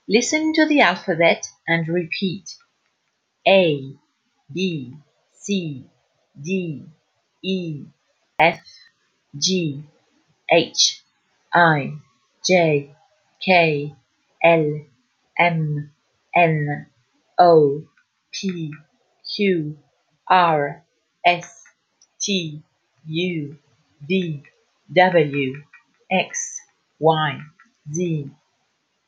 Listen to the alphabet and repeat. A, B, C, D, E, F, G, H, I, J, K, L, M, N, O, P, Q, R, S, T, U, V, W, X, Y, Z.